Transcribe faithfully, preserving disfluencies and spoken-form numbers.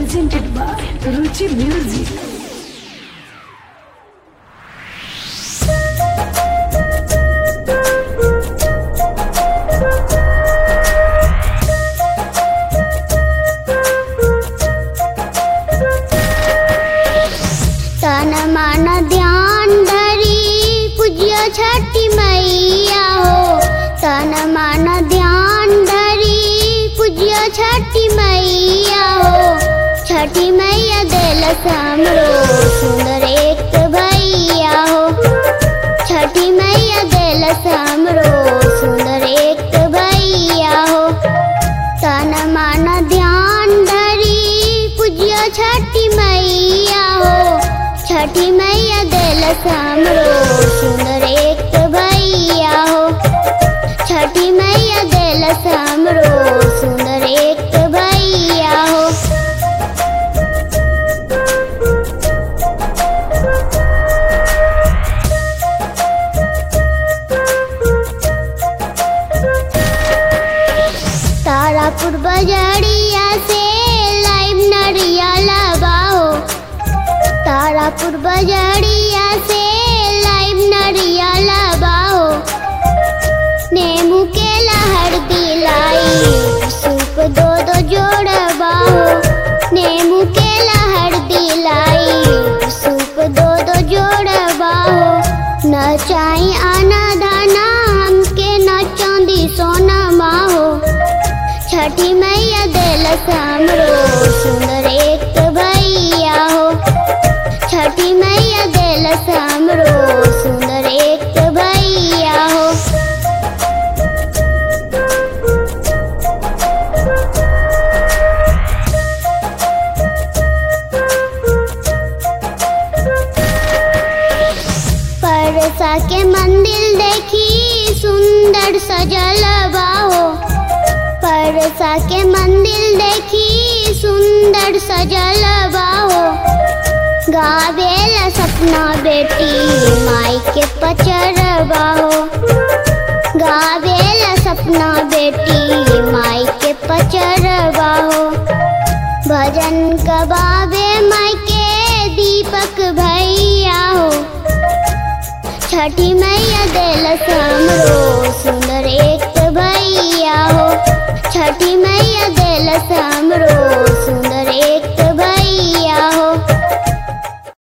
presented by Ruchi Music. तन मन ध्यान धरी पूज्य छठी मैया हो। तन मन ध्यान धरी पूज्य छठी मैया हो। छठी मैया दिल हमरो सुंदर एक भैया हो। छठी मैया दिल हमरो सुंदर एक भैया हो। तन मन ध्यान धरी पूज्य छठी मैया हो। छठी मैया दिल हमरो सुंदर एक भैया हो। छठी मैया दिल हमरो सुंदर एक भैया हो। तारापुर बजरिया से लाइव नरियाला बाहो। तारापुर बजरिया से लाइव नरियाला बाहो। नेमू के लहर दिलाई सूप दो दो जोड़ बाहो। नेमू के लहर दिलाई सूप दो दो जोड़ बाहो। न चाही आना दाना हमके न चांदी सोना माहो। छठी मैया दिल हमरो सुंदर एक भैया हो। छठी मैया दिल हमरो सुंदर एक भैया हो। परसा के मंदिर देखी सुंदर सजल बाहो। परसा के मंदिर देखी सुंदर सजल बाहो। गावेला सपना बेटी माई के पचरवा हो। गावेला सपना बेटी माई के पचरवा हो। भजन गवावे माई के दीपक भैया हो। छठी मैया दिल हमरो सुंदर एक भैया हो। छठी मैया दिल हमरो सुंदर